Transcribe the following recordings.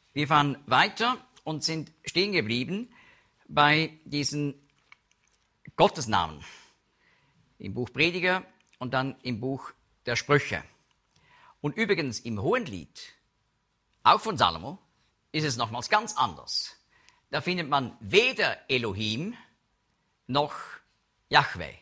Wir fahren weiter und sind stehen geblieben bei diesen Gottesnamen im Buch Prediger und dann im Buch der Sprüche. Und übrigens im Hohenlied, auch von Salomo, ist es nochmals ganz anders. Da findet man weder Elohim noch Jahwe.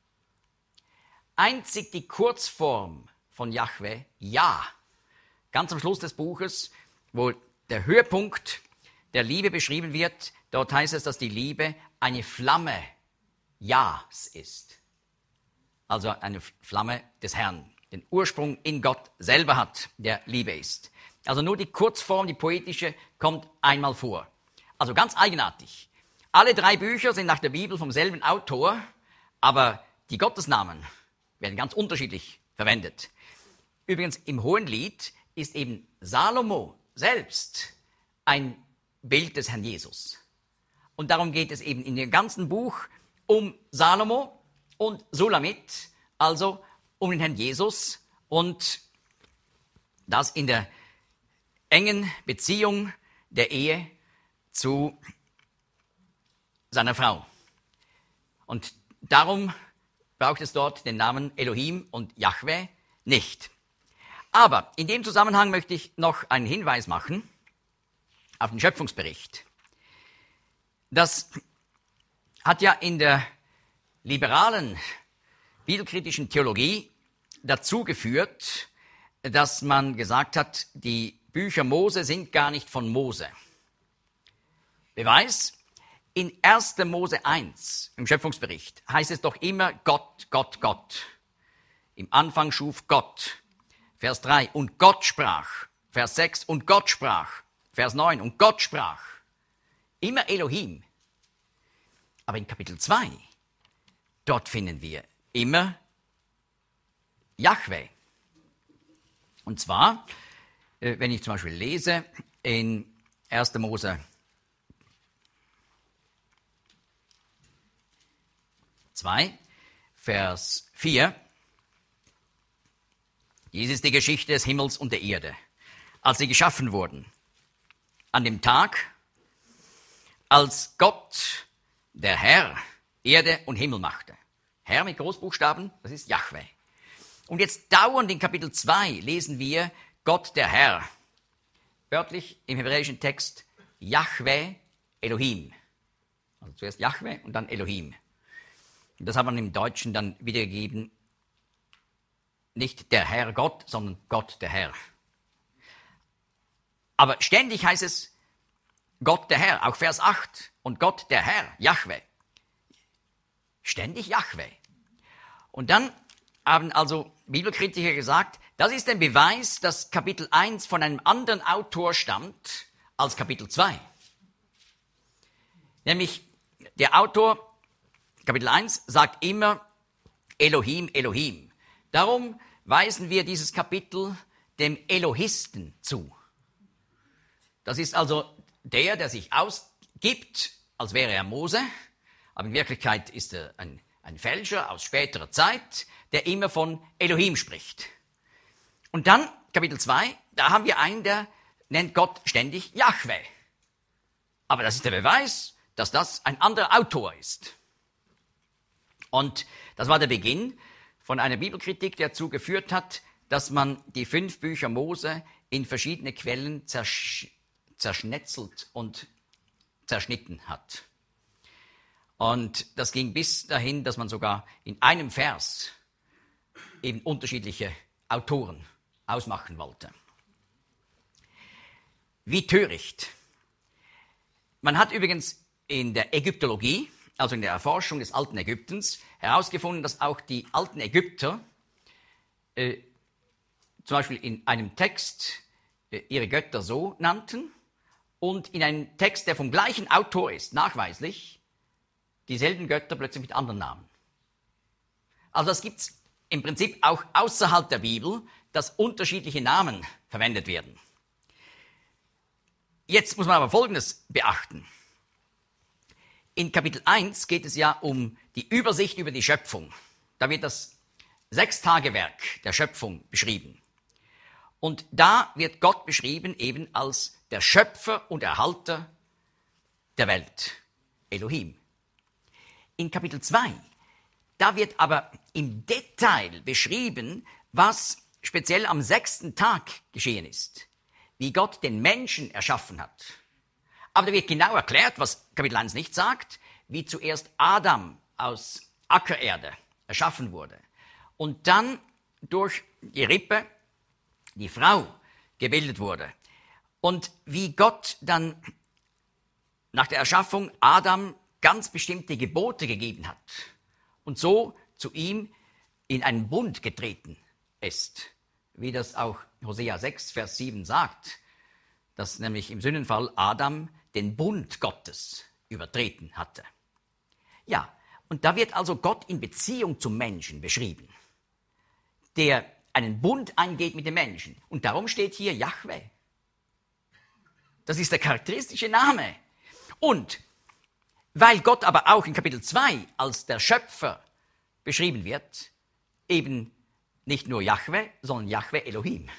Einzig die Kurzform von Jahwe, Ja. Ganz am Schluss des Buches, wo der Höhepunkt der Liebe beschrieben wird, dort heißt es, dass die Liebe eine Flamme Jahs ist. Also eine Flamme des Herrn, den Ursprung in Gott selber hat, der Liebe ist. Also nur die Kurzform, die poetische, kommt einmal vor. Also ganz eigenartig. Alle 3 Bücher sind nach der Bibel vom selben Autor, aber die Gottesnamen werden ganz unterschiedlich verwendet. Übrigens im Hohenlied ist eben Salomo selbst ein Bild des Herrn Jesus. Und darum geht es eben in dem ganzen Buch um Salomo und Sulamit, also um den Herrn Jesus und das in der engen Beziehung der Ehe zu seiner Frau. Und darum braucht es dort den Namen Elohim und Jahwe nicht. Aber in dem Zusammenhang möchte ich noch einen Hinweis machen auf den Schöpfungsbericht. Das hat ja in der liberalen bibelkritischen Theologie dazu geführt, dass man gesagt hat, die Bücher Mose sind gar nicht von Mose. Beweis, in 1. Mose 1, im Schöpfungsbericht, heißt es doch immer Gott, Gott, Gott. Im Anfang schuf Gott. Vers 3, und Gott sprach. Vers 6, und Gott sprach. Vers 9, und Gott sprach. Immer Elohim. Aber in Kapitel 2, dort finden wir immer Jahwe. Und zwar, wenn ich zum Beispiel lese in 1. Mose 2, Vers 4. Dies ist die Geschichte des Himmels und der Erde, als sie geschaffen wurden. An dem Tag, als Gott, der Herr, Erde und Himmel machte. Herr mit Großbuchstaben, das ist Jahwe. Und jetzt dauernd in Kapitel 2 lesen wir Gott, der Herr. Wörtlich im hebräischen Text Jahwe, Elohim. Also zuerst Jahwe und dann Elohim. Und das hat man im Deutschen dann wiedergegeben, nicht der Herr Gott, sondern Gott der Herr. Aber ständig heißt es Gott der Herr, auch Vers 8. Und Gott der Herr, Jahwe. Ständig Jahwe. Und dann haben also Bibelkritiker gesagt, das ist ein Beweis, dass Kapitel 1 von einem anderen Autor stammt als Kapitel 2. Nämlich der Autor Kapitel 1 sagt immer Elohim, Elohim. Darum weisen wir dieses Kapitel dem Elohisten zu. Das ist also der sich ausgibt, als wäre er Mose, aber in Wirklichkeit ist er ein Fälscher aus späterer Zeit, der immer von Elohim spricht. Und dann, Kapitel 2, da haben wir einen, der nennt Gott ständig Jahwe. Aber das ist der Beweis, dass das ein anderer Autor ist. Und das war der Beginn von einer Bibelkritik, die dazu geführt hat, dass man die 5 Bücher Mose in verschiedene Quellen zerschnetzelt und zerschnitten hat. Und das ging bis dahin, dass man sogar in einem Vers eben unterschiedliche Autoren ausmachen wollte. Wie töricht. Man hat übrigens in der Ägyptologie, also in der Erforschung des alten Ägyptens, herausgefunden, dass auch die alten Ägypter zum Beispiel in einem Text ihre Götter so nannten und in einem Text, der vom gleichen Autor ist, nachweislich, dieselben Götter plötzlich mit anderen Namen. Also das gibt es im Prinzip auch außerhalb der Bibel, dass unterschiedliche Namen verwendet werden. Jetzt muss man aber Folgendes beachten. In Kapitel 1 geht es ja um die Übersicht über die Schöpfung. Da wird das 6-Tage-Werk der Schöpfung beschrieben. Und da wird Gott beschrieben eben als der Schöpfer und Erhalter der Welt, Elohim. In Kapitel 2, da wird aber im Detail beschrieben, was speziell am 6. Tag geschehen ist, wie Gott den Menschen erschaffen hat. Aber da wird genau erklärt, was Kapitel 1 nicht sagt, wie zuerst Adam aus Ackererde erschaffen wurde und dann durch die Rippe die Frau gebildet wurde und wie Gott dann nach der Erschaffung Adam ganz bestimmte Gebote gegeben hat und so zu ihm in einen Bund getreten ist, wie das auch Hosea 6, Vers 7 sagt, dass nämlich im Sündenfall Adam den Bund Gottes übertreten hatte. Ja, und da wird also Gott in Beziehung zum Menschen beschrieben, der einen Bund eingeht mit dem Menschen. Und darum steht hier Jahwe. Das ist der charakteristische Name. Und weil Gott aber auch in Kapitel 2 als der Schöpfer beschrieben wird, eben nicht nur Jahwe, sondern Jahwe Elohim.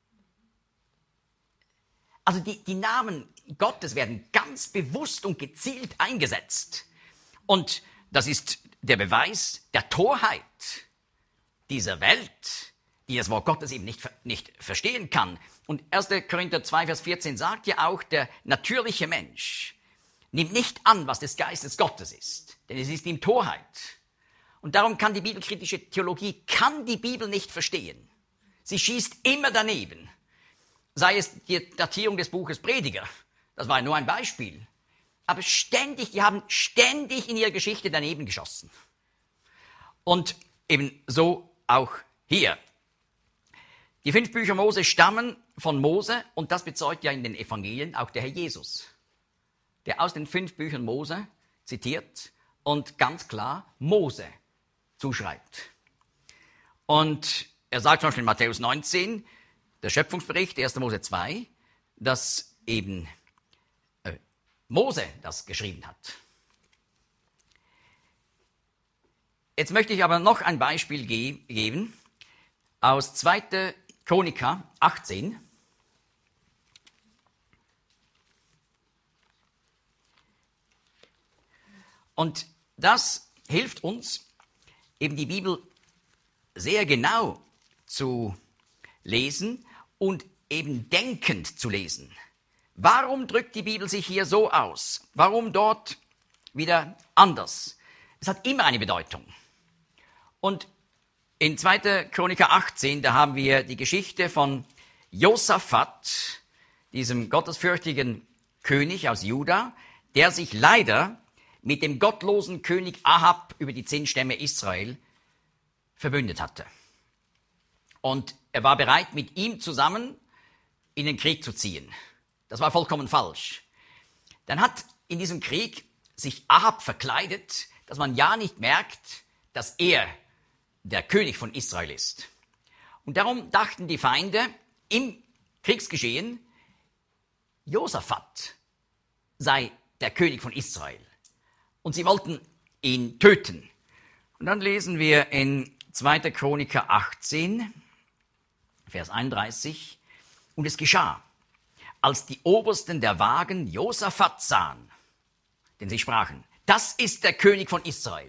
Also die Namen Gottes werden ganz bewusst und gezielt eingesetzt. Und das ist der Beweis der Torheit dieser Welt, die das Wort Gottes eben nicht verstehen kann. Und 1. Korinther 2, Vers 14 sagt ja auch, der natürliche Mensch nimmt nicht an, was des Geistes Gottes ist, denn es ist ihm Torheit. Und darum kann die bibelkritische Theologie die Bibel nicht verstehen. Sie schießt immer daneben. Sei es die Datierung des Buches Prediger, das war nur ein Beispiel. Aber die haben ständig in ihrer Geschichte daneben geschossen. Und eben so auch hier. Die 5 Bücher Mose stammen von Mose und das bezeugt ja in den Evangelien auch der Herr Jesus, der aus den 5 Büchern Mose zitiert und ganz klar Mose zuschreibt. Und er sagt zum Beispiel in Matthäus 19, der Schöpfungsbericht, 1. Mose 2, dass eben Mose das geschrieben hat. Jetzt möchte ich aber noch ein Beispiel geben aus 2. Chroniker 18. Und das hilft uns, eben die Bibel sehr genau zu lesen und eben denkend zu lesen. Warum drückt die Bibel sich hier so aus? Warum dort wieder anders? Es hat immer eine Bedeutung. Und in 2. Chroniker 18, da haben wir die Geschichte von Josaphat, diesem gottesfürchtigen König aus Juda, der sich leider mit dem gottlosen König Ahab über die 10 Stämme Israel verbündet hatte. Und er war bereit, mit ihm zusammen in den Krieg zu ziehen. Das war vollkommen falsch. Dann hat in diesem Krieg sich Ahab verkleidet, dass man ja nicht merkt, dass er der König von Israel ist. Und darum dachten die Feinde im Kriegsgeschehen, Josaphat sei der König von Israel. Und sie wollten ihn töten. Und dann lesen wir in 2. Chroniker 18, Vers 31, und es geschah, als die Obersten der Wagen Josaphat sahen, denn sie sprachen, das ist der König von Israel.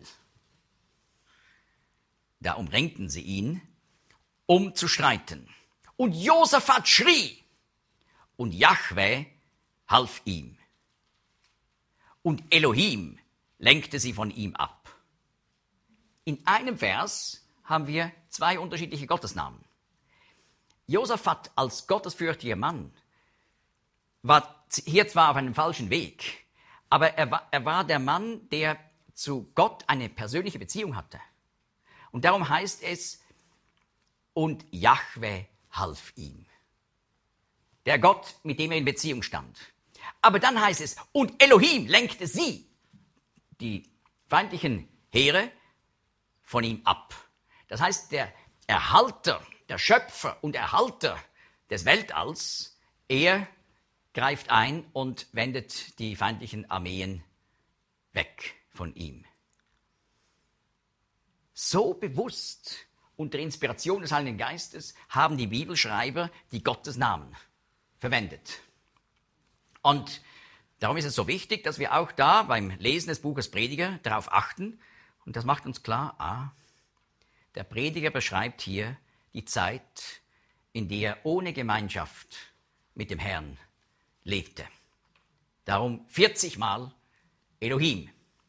Da umringten sie ihn, um zu streiten. Und Josaphat schrie, und Jahwe half ihm. Und Elohim lenkte sie von ihm ab. In einem Vers haben wir 2 unterschiedliche Gottesnamen. Josaphat als gottesfürchtiger Mann war hier zwar auf einem falschen Weg, aber er war der Mann, der zu Gott eine persönliche Beziehung hatte. Und darum heißt es, und Jahwe half ihm. Der Gott, mit dem er in Beziehung stand. Aber dann heißt es, und Elohim lenkte sie, die feindlichen Heere, von ihm ab. Das heißt, der Erhalter, der Schöpfer und Erhalter des Weltalls, er greift ein und wendet die feindlichen Armeen weg von ihm. So bewusst unter Inspiration des Heiligen Geistes haben die Bibelschreiber die Gottes Namen verwendet. Und darum ist es so wichtig, dass wir auch da beim Lesen des Buches Prediger darauf achten. Und das macht uns klar, der Prediger beschreibt hier die Zeit, in der er ohne Gemeinschaft mit dem Herrn lebte. Darum 40 Mal Elohim.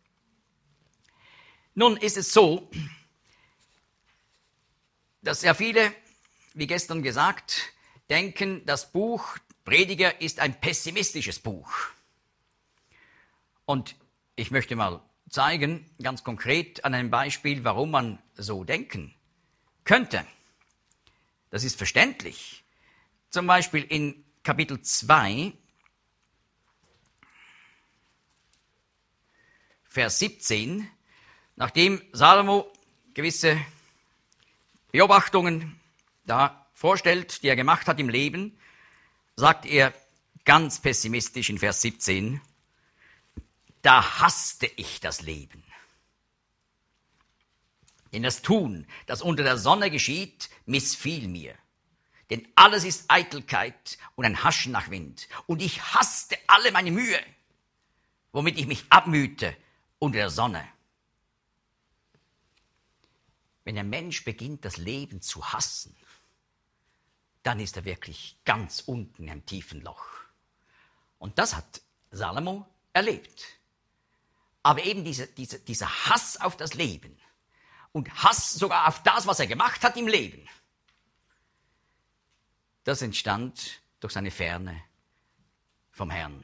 Nun ist es so, dass sehr viele, wie gestern gesagt, denken, das Buch Prediger ist ein pessimistisches Buch. Und ich möchte mal zeigen, ganz konkret an einem Beispiel, warum man so denken könnte. Das ist verständlich. Zum Beispiel in Kapitel 2, Vers 17, nachdem Salomo gewisse Beobachtungen da vorstellt, die er gemacht hat im Leben, sagt er ganz pessimistisch in Vers 17, da hasste ich das Leben. Denn das Tun, das unter der Sonne geschieht, missfiel mir. Denn alles ist Eitelkeit und ein Haschen nach Wind. Und ich hasste alle meine Mühe, womit ich mich abmühte unter der Sonne. Wenn ein Mensch beginnt, das Leben zu hassen, dann ist er wirklich ganz unten im tiefen Loch. Und das hat Salomo erlebt. Aber eben dieser Hass auf das Leben und Hass sogar auf das, was er gemacht hat im Leben, das entstand durch seine Ferne vom Herrn.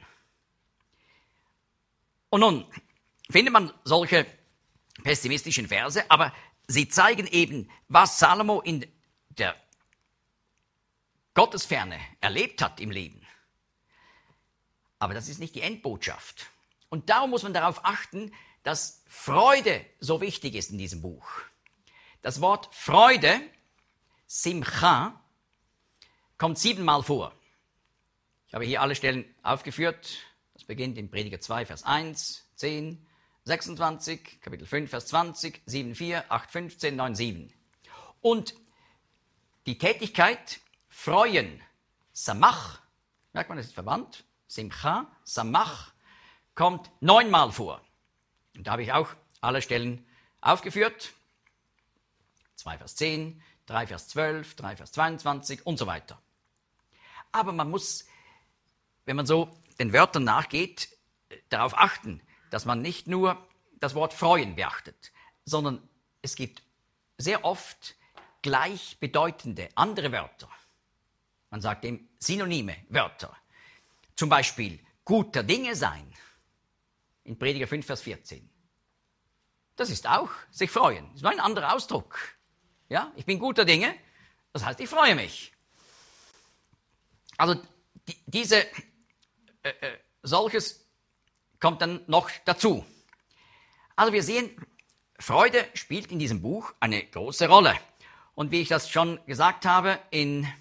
Und nun findet man solche pessimistischen Verse, aber sie zeigen eben, was Salomo in der Gottesferne erlebt hat im Leben. Aber das ist nicht die Endbotschaft. Und darum muss man darauf achten, dass Freude so wichtig ist in diesem Buch. Das Wort Freude, Simcha, kommt 7-mal vor. Ich habe hier alle Stellen aufgeführt. Das beginnt in Prediger 2, Vers 1, 10, 26, Kapitel 5, Vers 20, 7, 4, 8, 15, 9, 7. Und die Tätigkeit freuen, Samach, merkt man, das ist verwandt, Simcha, Samach, kommt 9-mal vor. Und da habe ich auch alle Stellen aufgeführt. 2 Vers 10, 3 Vers 12, 3 Vers 22 und so weiter. Aber man muss, wenn man so den Wörtern nachgeht, darauf achten, dass man nicht nur das Wort freuen beachtet, sondern es gibt sehr oft gleichbedeutende andere Wörter. Man sagt dem synonyme Wörter. Zum Beispiel guter Dinge sein. In Prediger 5, Vers 14. Das ist auch sich freuen. Das ist nur ein anderer Ausdruck. Ja, ich bin guter Dinge, das heißt, ich freue mich. Also solches kommt dann noch dazu. Also wir sehen, Freude spielt in diesem Buch eine große Rolle. Und wie ich das schon gesagt habe, in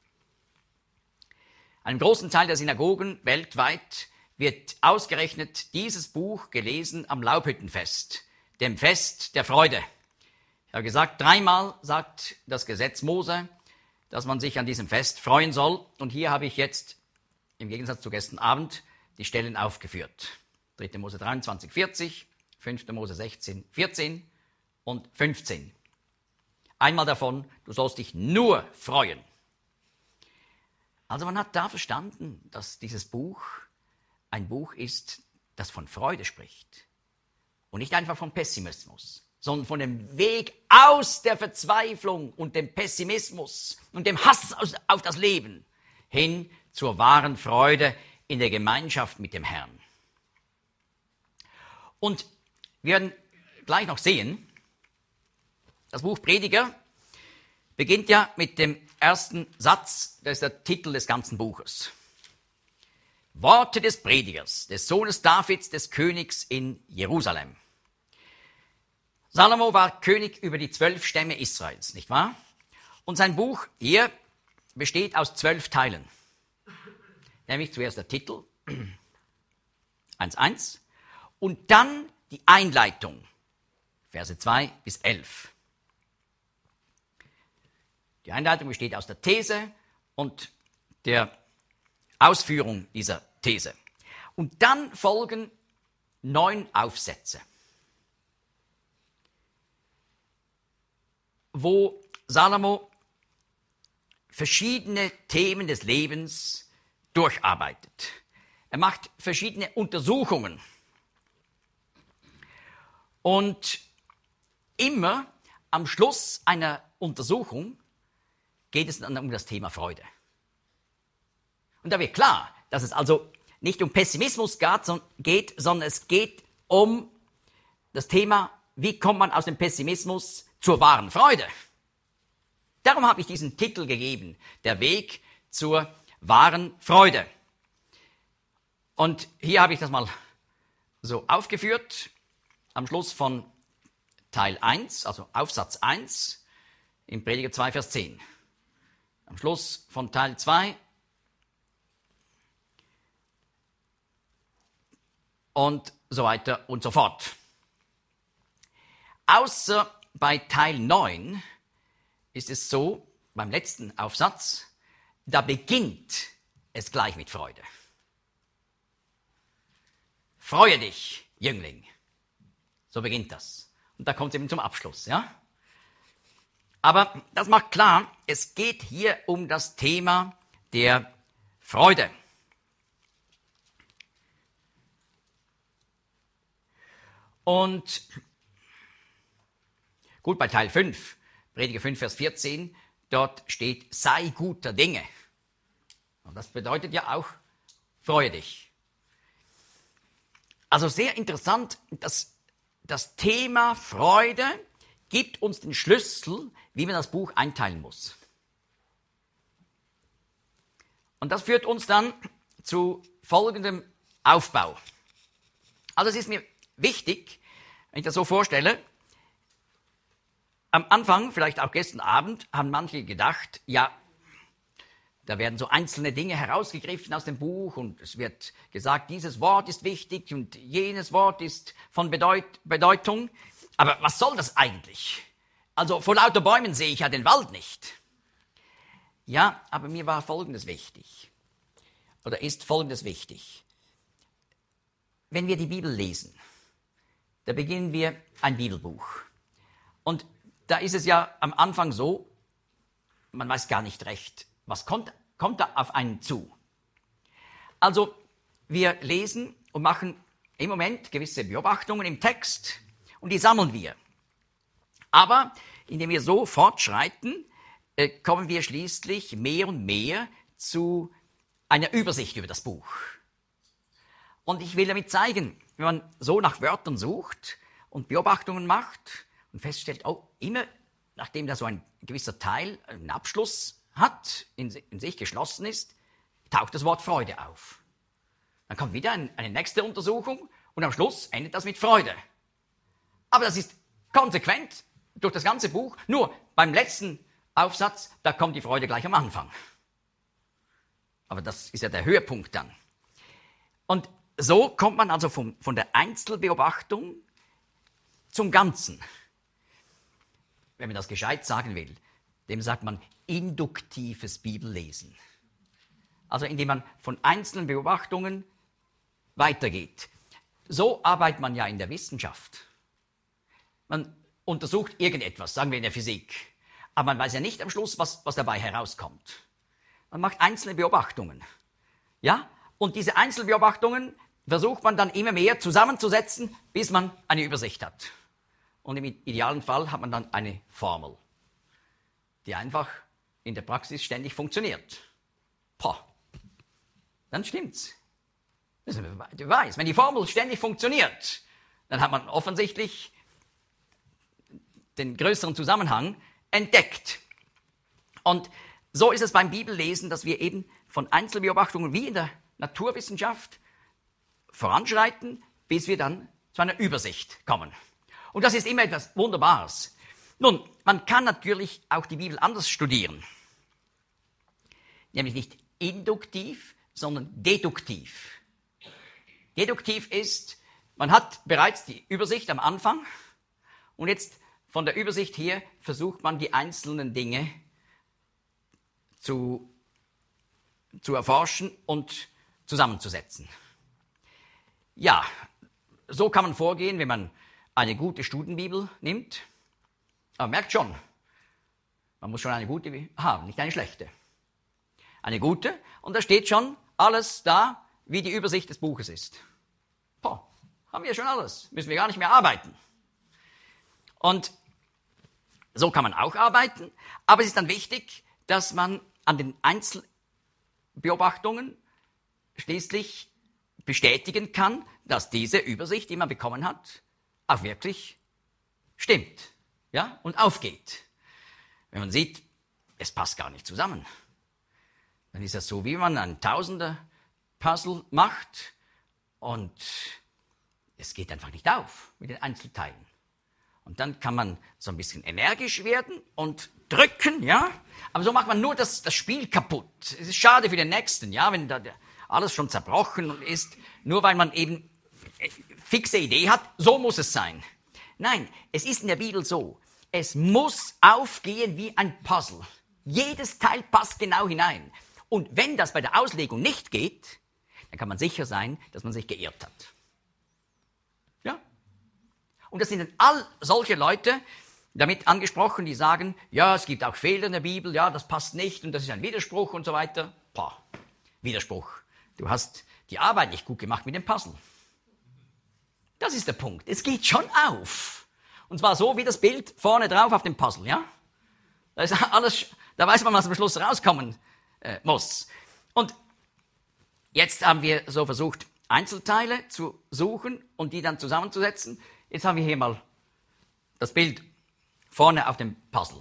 einem großen Teil der Synagogen weltweit wird ausgerechnet dieses Buch gelesen am Laubhüttenfest, dem Fest der Freude. Ich habe gesagt, 3-mal sagt das Gesetz Mose, dass man sich an diesem Fest freuen soll. Und hier habe ich jetzt, im Gegensatz zu gestern Abend, die Stellen aufgeführt. 3. Mose 23, 40, 5. Mose 16, 14 und 15. Einmal davon, du sollst dich nur freuen. Also man hat da verstanden, dass dieses Buch ein Buch ist, das von Freude spricht. Und nicht einfach von Pessimismus, sondern von dem Weg aus der Verzweiflung und dem Pessimismus und dem Hass auf das Leben hin zur wahren Freude in der Gemeinschaft mit dem Herrn. Und wir werden gleich noch sehen, das Buch Prediger beginnt ja mit dem ersten Satz, das ist der Titel des ganzen Buches. Worte des Predigers, des Sohnes Davids, des Königs in Jerusalem. Salomo war König über die 12 Stämme Israels, nicht wahr? Und sein Buch hier besteht aus 12 Teilen. Nämlich zuerst der Titel, 1.1, und dann die Einleitung, Verse 2 bis 11. Die Einleitung besteht aus der These und der Ausführung dieser These. Und dann folgen 9 Aufsätze, wo Salomo verschiedene Themen des Lebens durcharbeitet. Er macht verschiedene Untersuchungen. Und immer am Schluss einer Untersuchung geht es dann um das Thema Freude. Und da wird klar, dass es also nicht um Pessimismus geht, sondern es geht um das Thema, wie kommt man aus dem Pessimismus zur wahren Freude. Darum habe ich diesen Titel gegeben, der Weg zur wahren Freude. Und hier habe ich das mal so aufgeführt, am Schluss von Teil 1, also Aufsatz 1, im Prediger 2, Vers 10. Am Schluss von Teil 2 und so weiter und so fort. Außer bei Teil 9 ist es so, beim letzten Aufsatz, da beginnt es gleich mit Freude. Freue dich, Jüngling. So beginnt das. Und da kommt es eben zum Abschluss, ja? Aber das macht klar, es geht hier um das Thema der Freude. Und gut, bei Teil 5, Prediger 5, Vers 14, dort steht, sei guter Dinge. Und das bedeutet ja auch, freue dich. Also sehr interessant, dass das Thema Freude gibt uns den Schlüssel, wie man das Buch einteilen muss. Und das führt uns dann zu folgendem Aufbau. Also es ist mir wichtig, wenn ich das so vorstelle, am Anfang, vielleicht auch gestern Abend, haben manche gedacht, ja, da werden so einzelne Dinge herausgegriffen aus dem Buch und es wird gesagt, dieses Wort ist wichtig und jenes Wort ist von Bedeutung. Aber was soll das eigentlich? Also vor lauter Bäumen sehe ich ja den Wald nicht. Ja, aber mir war Folgendes wichtig. Oder ist Folgendes wichtig. Wenn wir die Bibel lesen, da beginnen wir ein Bibelbuch. Und da ist es ja am Anfang so, man weiß gar nicht recht, was kommt da auf einen zu. Also wir lesen und machen im Moment gewisse Beobachtungen im Text und die sammeln wir. Aber indem wir so fortschreiten, kommen wir schließlich mehr und mehr zu einer Übersicht über das Buch. Und ich will damit zeigen, wenn man so nach Wörtern sucht und Beobachtungen macht und feststellt, oh, immer nachdem da so ein gewisser Teil einen Abschluss hat, in sich geschlossen ist, taucht das Wort Freude auf. Dann kommt wieder eine nächste Untersuchung und am Schluss endet das mit Freude. Aber das ist konsequent durch das ganze Buch, nur beim letzten Aufsatz, da kommt die Freude gleich am Anfang. Aber das ist ja der Höhepunkt dann. Und so kommt man also von der Einzelbeobachtung zum Ganzen. Wenn man das gescheit sagen will, dem sagt man induktives Bibellesen. Also indem man von einzelnen Beobachtungen weitergeht. So arbeitet man ja in der Wissenschaft. Man untersucht irgendetwas, sagen wir in der Physik, aber man weiß ja nicht am Schluss, was dabei herauskommt. Man macht einzelne Beobachtungen. Ja? Und diese Einzelbeobachtungen versucht man dann immer mehr zusammenzusetzen, bis man eine Übersicht hat. Und im idealen Fall hat man dann eine Formel, die einfach in der Praxis ständig funktioniert. Dann stimmt's. Das ist ein Beweis. Wenn die Formel ständig funktioniert, dann hat man offensichtlich den größeren Zusammenhang entdeckt. Und so ist es beim Bibellesen, dass wir eben von Einzelbeobachtungen wie in der Naturwissenschaft voranschreiten, bis wir dann zu einer Übersicht kommen. Und das ist immer etwas Wunderbares. Nun, man kann natürlich auch die Bibel anders studieren. Nämlich nicht induktiv, sondern deduktiv. Deduktiv ist, man hat bereits die Übersicht am Anfang und jetzt von der Übersicht her versucht man die einzelnen Dinge zu erforschen und zusammenzusetzen. Ja, so kann man vorgehen, wenn man eine gute Studienbibel nimmt. Aber merkt schon, man muss schon eine gute haben, nicht eine schlechte. Eine gute, und da steht schon alles da, wie die Übersicht des Buches ist. Boah, haben wir schon alles, müssen wir gar nicht mehr arbeiten. Und so kann man auch arbeiten, aber es ist dann wichtig, dass man an den Einzelbeobachtungen schließlich bestätigen kann, dass diese Übersicht, die man bekommen hat, auch wirklich stimmt, ja, und aufgeht. Wenn man sieht, es passt gar nicht zusammen, dann ist das so, wie man ein Tausender-Puzzle macht und es geht einfach nicht auf mit den Einzelteilen. Und dann kann man so ein bisschen energisch werden und drücken, ja, aber so macht man nur das Spiel kaputt. Es ist schade für den Nächsten, ja, wenn da alles schon zerbrochen ist, nur weil man eben fixe Idee hat, so muss es sein. Nein, es ist in der Bibel so, es muss aufgehen wie ein Puzzle. Jedes Teil passt genau hinein. Und wenn das bei der Auslegung nicht geht, dann kann man sicher sein, dass man sich geirrt hat. Ja? Und das sind dann all solche Leute damit angesprochen, die sagen, ja, es gibt auch Fehler in der Bibel, ja, das passt nicht und das ist ein Widerspruch und so weiter. Pah, Widerspruch. Du hast die Arbeit nicht gut gemacht mit dem Puzzle. Das ist der Punkt. Es geht schon auf. Und zwar so wie das Bild vorne drauf auf dem Puzzle, ja? Da ist alles, da weiß man, was am Schluss rauskommen muss. Und jetzt haben wir so versucht, Einzelteile zu suchen und die dann zusammenzusetzen. Jetzt haben wir hier mal das Bild vorne auf dem Puzzle.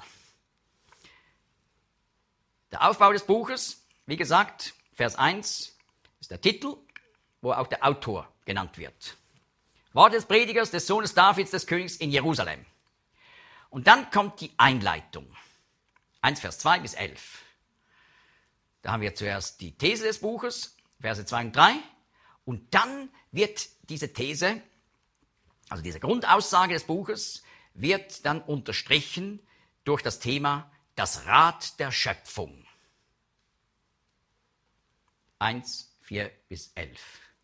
Der Aufbau des Buches, wie gesagt, Vers 1 ist der Titel, wo auch der Autor genannt wird. Worte des Predigers, des Sohnes Davids, des Königs in Jerusalem. Und dann kommt die Einleitung. 1 Vers 2 bis 11. Da haben wir zuerst die These des Buches, Verse 2 und 3. Und dann wird diese These, also diese Grundaussage des Buches, wird dann unterstrichen durch das Thema das Rad der Schöpfung. 1, 4 bis 11.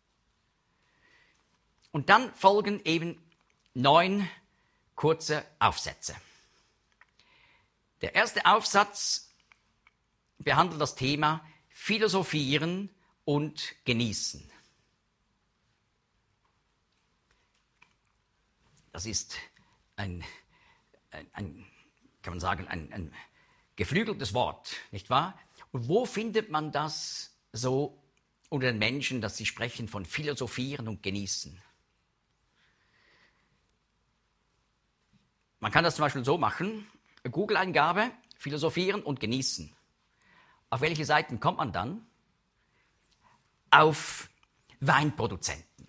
Und dann folgen eben 9 kurze Aufsätze. Der erste Aufsatz behandelt das Thema Philosophieren und Genießen. Das ist kann man sagen, ein geflügeltes Wort, nicht wahr? Und wo findet man das so unter den Menschen, dass sie sprechen von Philosophieren und Genießen? Man kann das zum Beispiel so machen, Google-Eingabe, Philosophieren und Genießen. Auf welche Seiten kommt man dann? Auf Weinproduzenten.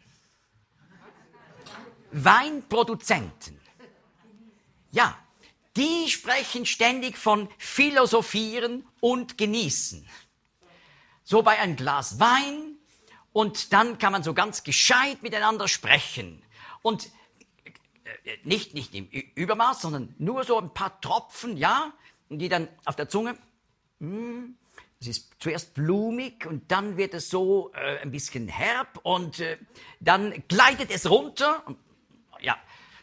Weinproduzenten. Ja, die sprechen ständig von Philosophieren und Genießen. So bei einem Glas Wein und dann kann man so ganz gescheit miteinander sprechen. Und nicht im Übermaß, sondern nur so ein paar Tropfen, ja, und die dann auf der Zunge, es ist zuerst blumig und dann wird es so ein bisschen herb und dann gleitet es runter. Ja,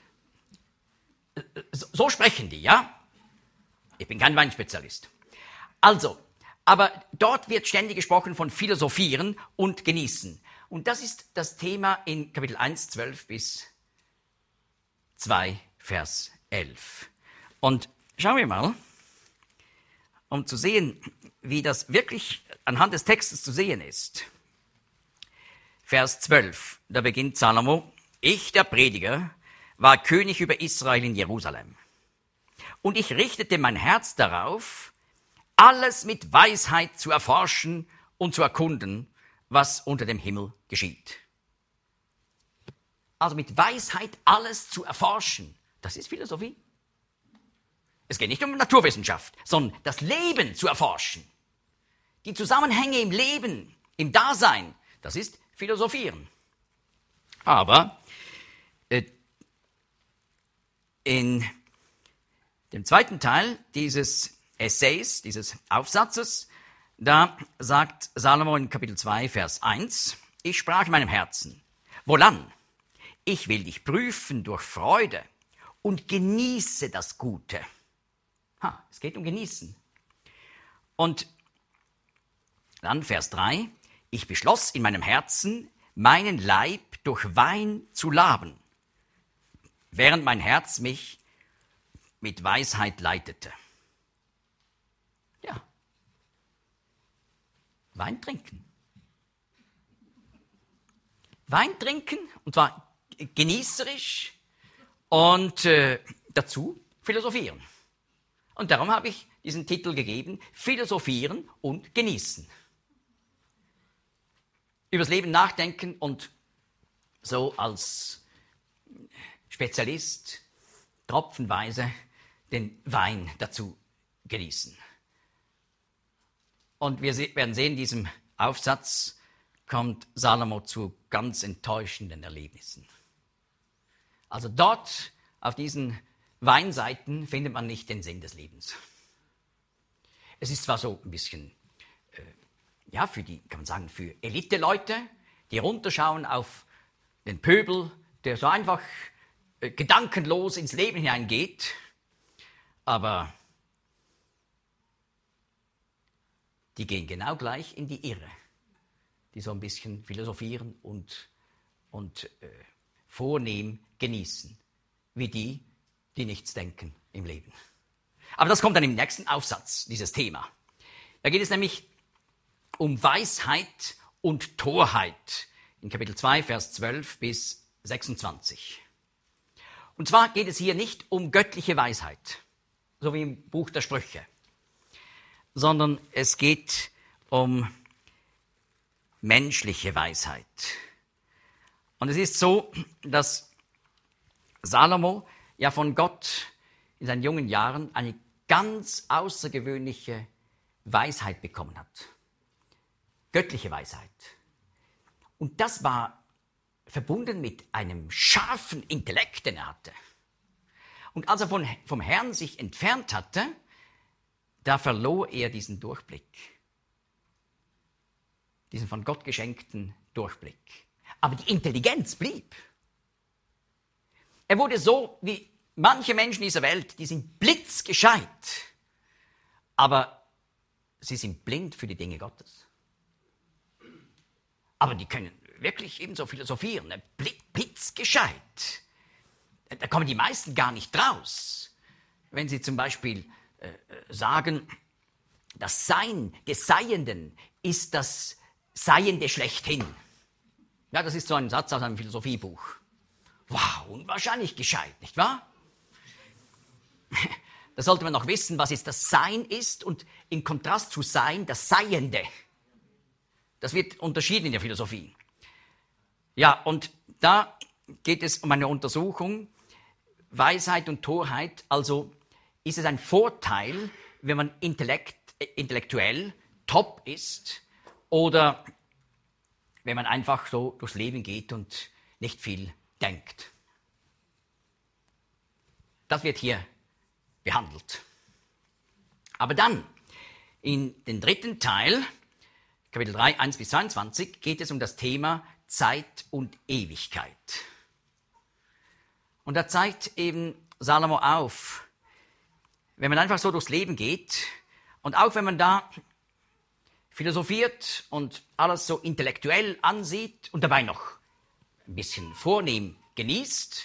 so sprechen die, ja. Ich bin kein Weinspezialist. Also, aber dort wird ständig gesprochen von Philosophieren und Genießen. Und das ist das Thema in Kapitel 1, 12 bis 2, Vers 11. Und schauen wir mal, um zu sehen, wie das wirklich anhand des Textes zu sehen ist. Vers 12, da beginnt Salomo, ich, der Prediger, war König über Israel in Jerusalem. Und ich richtete mein Herz darauf, alles mit Weisheit zu erforschen und zu erkunden, was unter dem Himmel geschieht. Also mit Weisheit alles zu erforschen, das ist Philosophie. Es geht nicht um Naturwissenschaft, sondern das Leben zu erforschen. Die Zusammenhänge im Leben, im Dasein, das ist Philosophieren. Aber in dem zweiten Teil dieses Essays, dieses Aufsatzes, Da sagt Salomo in Kapitel 2, Vers 1, ich sprach in meinem Herzen, wohlan, ich will dich prüfen durch Freude und genieße das Gute. Es geht um Genießen. Und dann Vers 3, ich beschloss in meinem Herzen, meinen Leib durch Wein zu laben, während mein Herz mich mit Weisheit leitete. Ja, Wein trinken. Wein trinken, und zwar genießerisch und dazu philosophieren. Und darum habe ich diesen Titel gegeben, Philosophieren und Genießen. Übers Leben nachdenken und so als Spezialist tropfenweise den Wein dazu genießen. Und wir werden sehen, in diesem Aufsatz kommt Salomo zu ganz enttäuschenden Erlebnissen. Also dort auf diesen Weinseiten findet man nicht den Sinn des Lebens. Es ist zwar so ein bisschen, für die, kann man sagen, für Elite-Leute, die runterschauen auf den Pöbel, der so einfach gedankenlos ins Leben hineingeht, aber die gehen genau gleich in die Irre, die so ein bisschen philosophieren und vornehm genießen, wie die nichts denken im Leben. Aber das kommt dann im nächsten Aufsatz, dieses Thema. Da geht es nämlich um Weisheit und Torheit in Kapitel 2, Vers 12 bis 26. Und zwar geht es hier nicht um göttliche Weisheit, so wie im Buch der Sprüche, sondern es geht um menschliche Weisheit. Und es ist so, dass Salomo ja von Gott in seinen jungen Jahren eine ganz außergewöhnliche Weisheit bekommen hat. Göttliche Weisheit. Und das war verbunden mit einem scharfen Intellekt, den er hatte. Und als er vom Herrn sich entfernt hatte, da verlor er diesen Durchblick. Diesen von Gott geschenkten Durchblick. Aber die Intelligenz blieb. Er wurde so wie manche Menschen dieser Welt, die sind blitzgescheit, aber sie sind blind für die Dinge Gottes. Aber die können wirklich ebenso philosophieren, ne? Blitzgescheit. Da kommen die meisten gar nicht raus. Wenn sie zum Beispiel sagen, das Sein des Seienden ist das Seiende schlechthin. Ja, das ist so ein Satz aus einem Philosophiebuch. Wow, unwahrscheinlich gescheit, nicht wahr? Da sollte man noch wissen, was jetzt das Sein ist und im Kontrast zu Sein das Seiende. Das wird unterschieden in der Philosophie. Ja, und da geht es um eine Untersuchung, Weisheit und Torheit. Also ist es ein Vorteil, wenn man intellektuell top ist oder wenn man einfach so durchs Leben geht und nicht viel denkt. Das wird hier behandelt. Aber dann, in den dritten Teil, Kapitel 3, 1 bis 22, geht es um das Thema Zeit und Ewigkeit. Und da zeigt eben Salomo auf, wenn man einfach so durchs Leben geht und auch wenn man da philosophiert und alles so intellektuell ansieht und dabei noch ein bisschen vornehm genießt,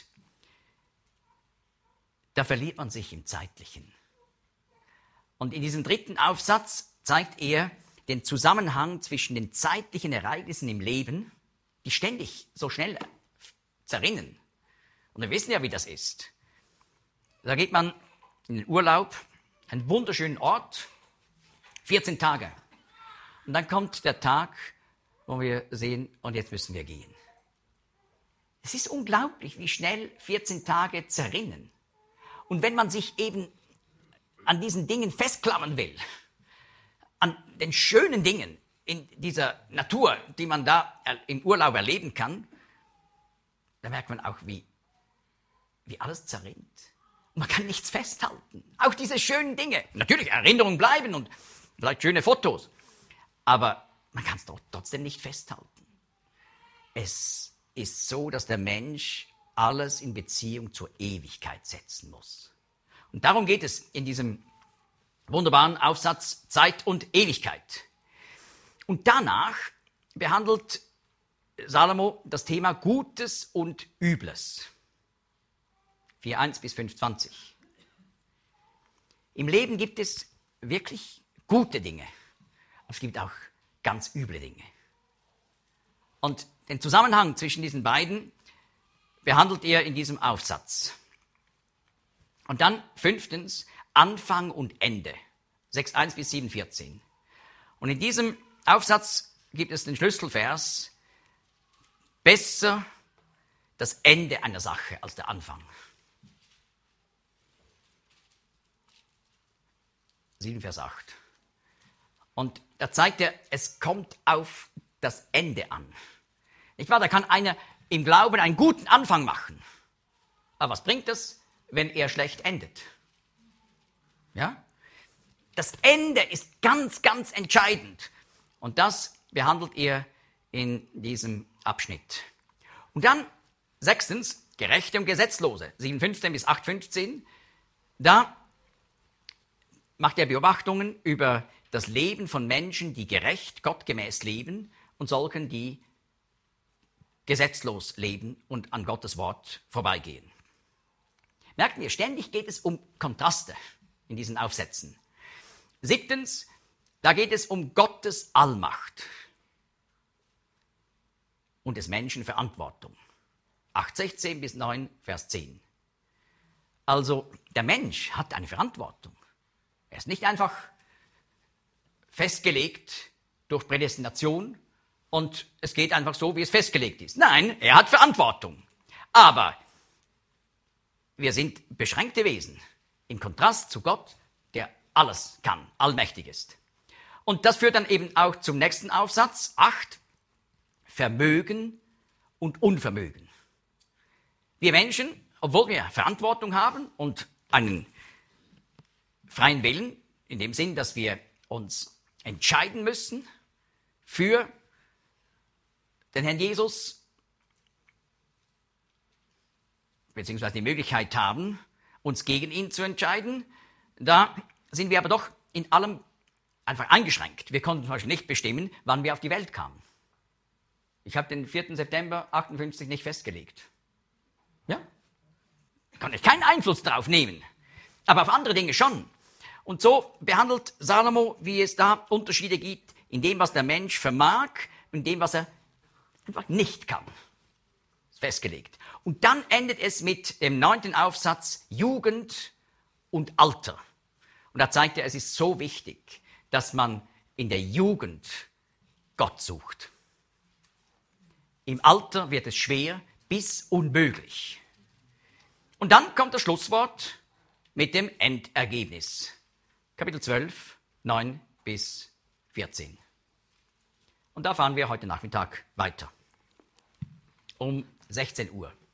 da verliert man sich im Zeitlichen. Und in diesem dritten Aufsatz zeigt er den Zusammenhang zwischen den zeitlichen Ereignissen im Leben, die ständig so schnell zerrinnen. Und wir wissen ja, wie das ist. Da geht man in den Urlaub, einen wunderschönen Ort, 14 Tage. Und dann kommt der Tag, wo wir sehen, und jetzt müssen wir gehen. Es ist unglaublich, wie schnell 14 Tage zerrinnen. Und wenn man sich eben an diesen Dingen festklammern will, an den schönen Dingen in dieser Natur, die man da im Urlaub erleben kann, da merkt man auch, wie alles zerrinnt. Und man kann nichts festhalten. Auch diese schönen Dinge. Natürlich, Erinnerungen bleiben und vielleicht schöne Fotos. Aber man kann es doch trotzdem nicht festhalten. Es ist so, dass der Mensch alles in Beziehung zur Ewigkeit setzen muss. Und darum geht es in diesem wunderbaren Aufsatz Zeit und Ewigkeit. Und danach behandelt Salomo das Thema Gutes und Übles. 4,1 bis 5,20. Im Leben gibt es wirklich gute Dinge, aber es gibt auch ganz üble Dinge. Und den Zusammenhang zwischen diesen beiden behandelt er in diesem Aufsatz. Und dann 5. Anfang und Ende. 6,1 bis 7,14. Und in diesem Aufsatz gibt es den Schlüsselvers: Besser das Ende einer Sache als der Anfang. 7, Vers 8. Und da zeigt er, es kommt auf das Ende an. Nicht wahr? Da kann einer im Glauben einen guten Anfang machen. Aber was bringt es, wenn er schlecht endet? Ja? Das Ende ist ganz, ganz entscheidend. Und das behandelt er in diesem Abschnitt. Und dann 6. Gerechte und Gesetzlose, 7,15 bis 8,15. Da macht er Beobachtungen über das Leben von Menschen, die gerecht, gottgemäß leben, und solchen, die gesetzlos leben und an Gottes Wort vorbeigehen. Merken wir, ständig geht es um Kontraste in diesen Aufsätzen. 7. Da geht es um Gottes Allmacht und des Menschen Verantwortung. 8,16 bis 9, Vers 10. Also der Mensch hat eine Verantwortung. Er ist nicht einfach festgelegt durch Prädestination und es geht einfach so, wie es festgelegt ist. Nein, er hat Verantwortung. Aber wir sind beschränkte Wesen im Kontrast zu Gott, der alles kann, allmächtig ist. Und das führt dann eben auch zum nächsten Aufsatz, 8, Vermögen und Unvermögen. Wir Menschen, obwohl wir Verantwortung haben und einen freien Willen, in dem Sinn, dass wir uns entscheiden müssen für den Herrn Jesus, beziehungsweise die Möglichkeit haben, uns gegen ihn zu entscheiden, da sind wir aber doch in allem einfach eingeschränkt. Wir konnten zum Beispiel nicht bestimmen, wann wir auf die Welt kamen. Ich habe den 4. September 58 nicht festgelegt. Ja? Da konnte ich keinen Einfluss darauf nehmen. Aber auf andere Dinge schon. Und so behandelt Salomo, wie es da Unterschiede gibt, in dem, was der Mensch vermag und in dem, was er einfach nicht kann. Ist festgelegt. Und dann endet es mit dem 9. Aufsatz Jugend und Alter. Und da zeigt er, es ist so wichtig, dass man in der Jugend Gott sucht. Im Alter wird es schwer bis unmöglich. Und dann kommt das Schlusswort mit dem Endergebnis. Kapitel 12, 9 bis 14. Und da fahren wir heute Nachmittag weiter. Um 16 Uhr.